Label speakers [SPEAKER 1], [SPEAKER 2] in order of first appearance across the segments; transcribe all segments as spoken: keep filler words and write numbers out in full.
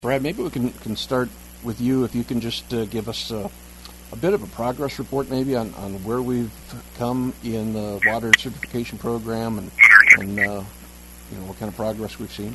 [SPEAKER 1] Brad, maybe we can, can start with you. If you can just uh, give us uh, a bit of a progress report maybe on, on where we've come in the water certification program and, and uh, you know, what kind of progress we've seen.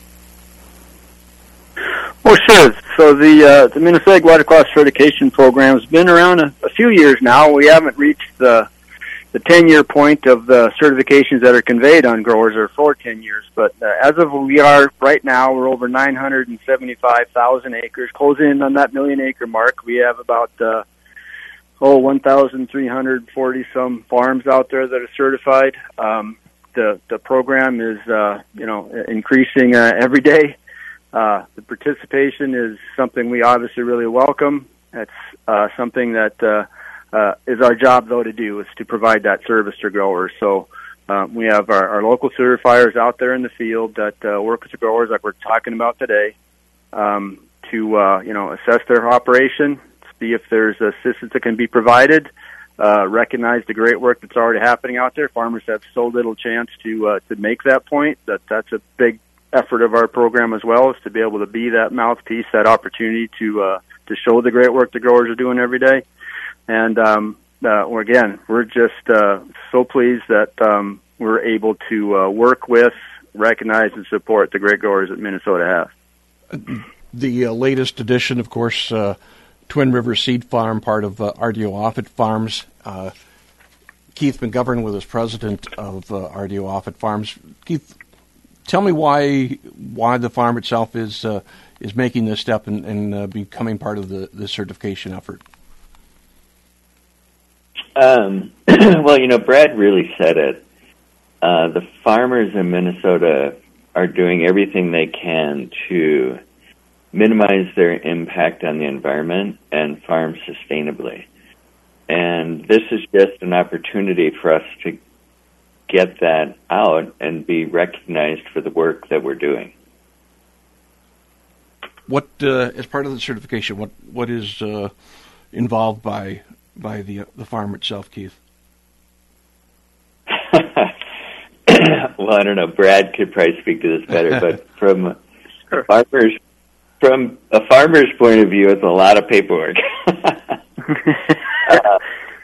[SPEAKER 2] Oh, sure. So the uh, the Minnesota Water Quality Certification Program has been around a, a few years now. We haven't reached the the ten-year point of the certifications that are conveyed on growers are for ten years. But uh, as of we are right now, we're over nine hundred seventy-five thousand acres, closing in on that million-acre mark. We have about uh, oh one thousand three hundred forty some farms out there that are certified. Um, the the program is uh, you know increasing uh, every day. Uh, the participation is something we obviously really welcome. That's uh, something that uh, uh, is our job, though, to do, is to provide that service to growers. So uh, we have our, our local certifiers out there in the field that uh, work with the growers like we're talking about today um, to, uh, you know, assess their operation, see if there's assistance that can be provided, uh, recognize the great work that's already happening out there. Farmers have so little chance to uh, to make that point that that's a big effort of our program as well, is to be able to be that mouthpiece, that opportunity to uh, to show the great work the growers are doing every day. And um, uh, well, again, we're just uh, so pleased that um, we're able to uh, work with, recognize, and support the great growers that Minnesota have.
[SPEAKER 1] The uh, latest edition, of course, uh, Twin River Seed Farm, part of uh, R D O Offutt Farms. Uh, Keith McGovern with us, president of uh, R D O Offutt Farms. Keith, tell me why why the farm itself is uh, is making this step and, and uh, becoming part of the, the certification effort.
[SPEAKER 3] Um, well, you know, Brad really said it. Uh, the farmers in Minnesota are doing everything they can to minimize their impact on the environment and farm sustainably. And this is just an opportunity for us to get that out and be recognized for the work that we're doing.
[SPEAKER 1] What, uh, as part of the certification, what what is uh, involved by by the uh, the farm itself, Keith?
[SPEAKER 3] Well, I don't know. Brad could probably speak to this better, but from a farmer's from a farmer's point of view, it's a lot of paperwork. uh,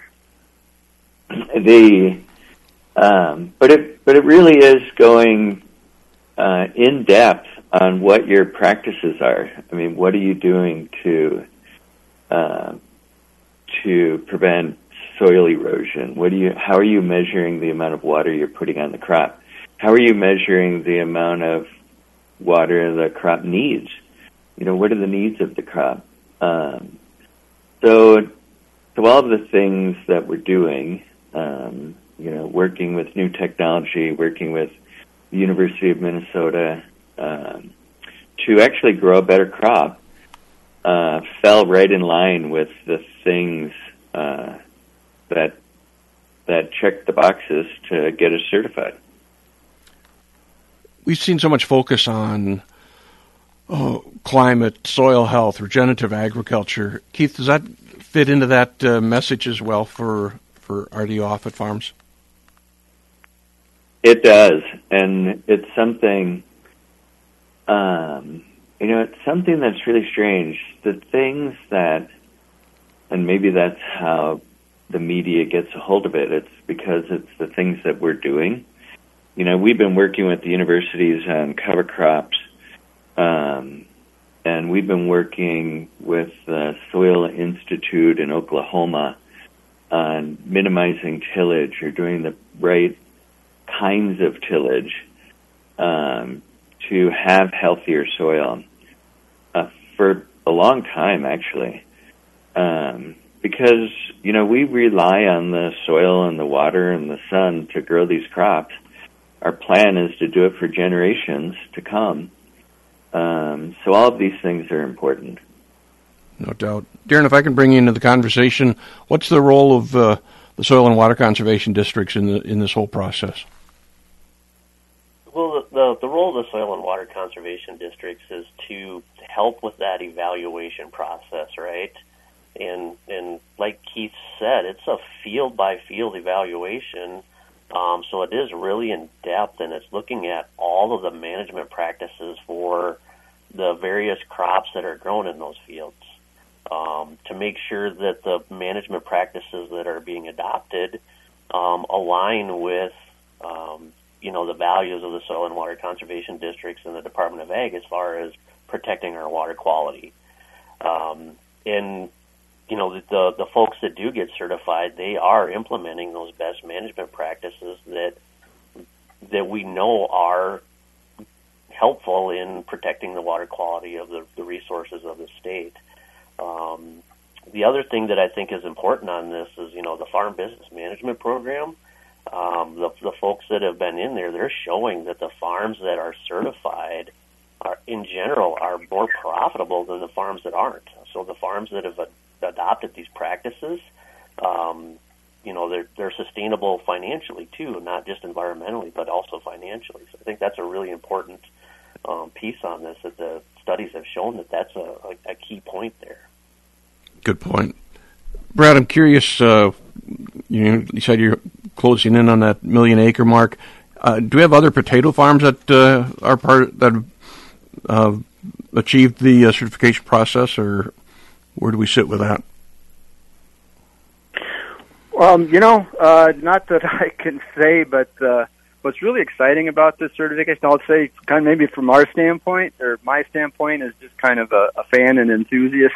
[SPEAKER 3] the Um, but it but it really is going uh, in depth on what your practices are. I mean, what are you doing to uh, to prevent soil erosion? What do you? How are you measuring the amount of water you're putting on the crop? How are you measuring the amount of water the crop needs? You know, what are the needs of the crop? Um, so, so all of the things that we're doing. Um, you know, working with new technology, working with the University of Minnesota um, to actually grow a better crop, uh, fell right in line with the things uh, that that checked the boxes to get us certified.
[SPEAKER 1] We've seen so much focus on oh, climate, soil health, regenerative agriculture. Keith, does that fit into that uh, message as well for, for R D O Offutt Farms?
[SPEAKER 3] It does, and it's something, um, you know, it's something that's really strange. The things that, and maybe that's how the media gets a hold of it, it's because it's the things that we're doing. You know, we've been working with the universities on cover crops, um, and we've been working with the Soil Institute in Oklahoma on minimizing tillage or doing the right kinds of tillage um, to have healthier soil uh, for a long time, actually, um, because you know we rely on the soil and the water and the sun to grow these crops. Our plan is to do it for generations to come. Um, so all of these things are important.
[SPEAKER 1] No doubt, Darren. If I can bring you into the conversation, what's the role of uh, the soil and water conservation districts in the in this whole process?
[SPEAKER 4] Well, the, the, the role of the soil and water conservation districts is to help with that evaluation process, right? And and like Keith said, it's a field-by-field evaluation, um, so it is really in depth, and it's looking at all of the management practices for the various crops that are grown in those fields, um, to make sure that the management practices that are being adopted um, align with, um, you know, the values of the Soil and Water Conservation Districts and the Department of Ag as far as protecting our water quality. Um, and, you know, the, the, the folks that do get certified, they are implementing those best management practices that that we know are helpful in protecting the water quality of the, the resources of the state. Um, the other thing that I think is important on this is, you know, the Farm Business Management Program. Um, the, the folks that have been in there, they're showing that the farms that are certified are, in general, are more profitable than the farms that aren't. So the farms that have ad- adopted these practices, um, you know, they're they're sustainable financially too, not just environmentally, but also financially. So I think that's a really important um, piece on this, that the studies have shown that that's a, a, a key point there.
[SPEAKER 1] Good point. Brad, I'm curious, uh, you know, you said you're closing in on that million acre mark. Uh, do we have other potato farms that uh, are part that uh, achieved the uh, certification process, or where do we sit with that?
[SPEAKER 2] Um, you know, uh, not that I can say, but uh, what's really exciting about this certification, I'll say kind of maybe from our standpoint, or my standpoint as just kind of a, a fan and enthusiast,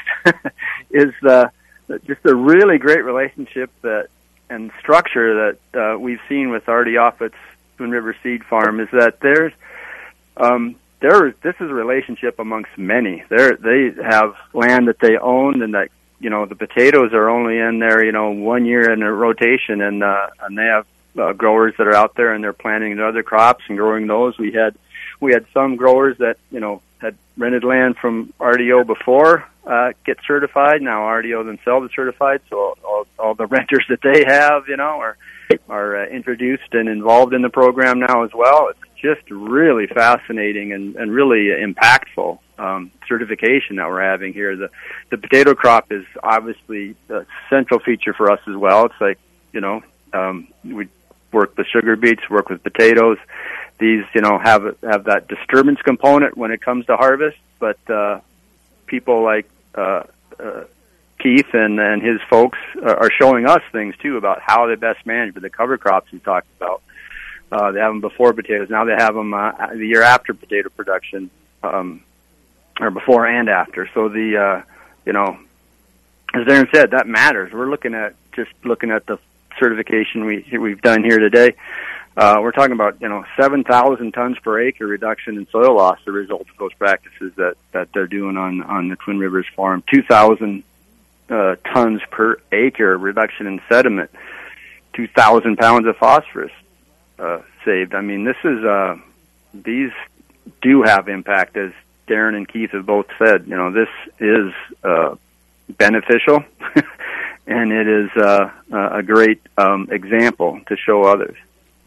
[SPEAKER 2] is uh, just a really great relationship that and structure that uh, we've seen with Artie Offutt's Twin River Seed Farm, is that there's um, there this is a relationship amongst many. They they have land that they own, and that, you know, the potatoes are only in there, you know, one year in a rotation, and uh, and they have uh, growers that are out there and they're planting other crops and growing those. We had we had some growers that, you know, had rented land from R D O before uh, get certified. Now R D O themselves are certified, so all, all the renters that they have, you know, are are uh, introduced and involved in the program now as well. It's just really fascinating and, and really impactful um, certification that we're having here. The the potato crop is obviously a central feature for us as well. It's like, you know, um, we work with sugar beets, work with potatoes. These, you know, have have that disturbance component when it comes to harvest, but uh, people like uh, uh, Keith and, and his folks are showing us things too about how they best manage the cover crops we talked about. Uh, they have them before potatoes. Now they have them uh, the year after potato production, um, or before and after. So the, uh, you know, as Darren said, that matters. We're looking at just looking at the certification we we've done here today. Uh, we're talking about, you know, seven thousand tons per acre reduction in soil loss as a result of those practices that, that they're doing on, on the Twin Rivers farm. two thousand uh, tons per acre reduction in sediment, two thousand pounds of phosphorus uh, saved. I mean, this is, uh, these do have impact, as Darren and Keith have both said. You know, this is uh, beneficial, and it is uh, a great um, example to show others.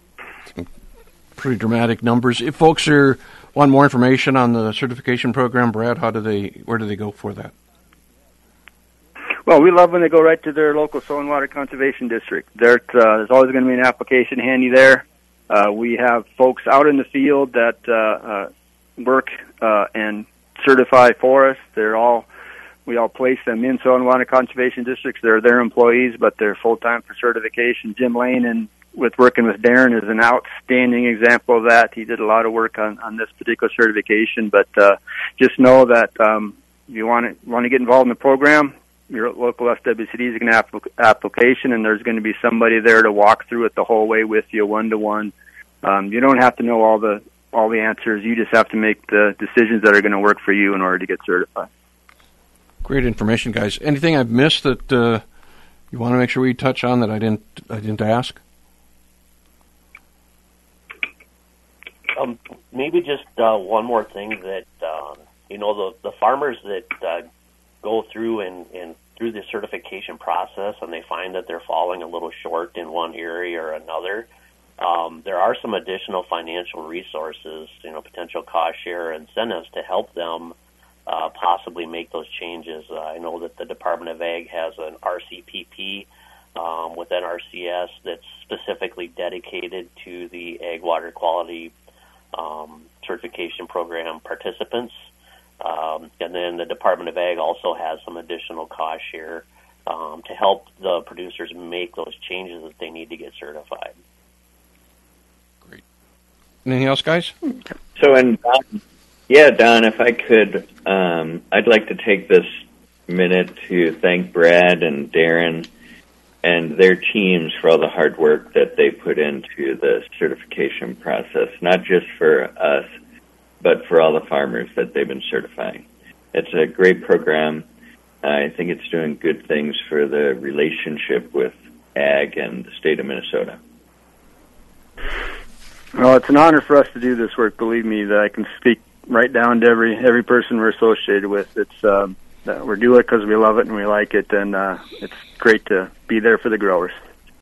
[SPEAKER 1] Pretty dramatic numbers. If folks are want more information on the certification program, Brad, how do they? Where do they go for that?
[SPEAKER 2] Well, we love when they go right to their local soil and water conservation district. There, uh, there's always going to be an application handy there. Uh, we have folks out in the field that uh, uh, work uh, and certify for us. They're all we all place them in soil and water conservation districts. They're their employees, but they're full time for certification. Jim Lane and with working with Darren is an outstanding example of that. He did a lot of work on, on this particular certification, but uh, just know that um, if you want to want to get involved in the program, your local S W C D is going to have an application, and there's going to be somebody there to walk through it the whole way with you, one to one. Um, you don't have to know all the all the answers. You just have to make the decisions that are going to work for you in order to get certified.
[SPEAKER 1] Great information, guys. Anything I've missed that uh, you want to make sure we touch on that I didn't I didn't ask?
[SPEAKER 4] Um, maybe just uh, one more thing that, um, you know, the, the farmers that uh, go through and, and through the certification process and they find that they're falling a little short in one area or another, um, there are some additional financial resources, you know, potential cost share incentives to help them uh, possibly make those changes. Uh, I know that the Department of Ag has an R C P P um, with N R C S that's specifically dedicated to the ag water quality Um, certification program participants. Um, and then the Department of Ag also has some additional cost share um, to help the producers make those changes that they need to get certified.
[SPEAKER 1] Great. Anything else, guys?
[SPEAKER 3] So, and Don, yeah, Don, if I could, um, I'd like to take this minute to thank Brad and Darren and their teams for all the hard work that they put into the certification process, not just for us, but for all the farmers that they've been certifying. It's a great program. I think it's doing good things for the relationship with ag and the state of Minnesota.
[SPEAKER 2] Well, it's an honor for us to do this work. Believe me, that I can speak right down to every every person we're associated with. It's um, uh, we're doing it because we love it and we like it, and uh, it's great to be there for the growers.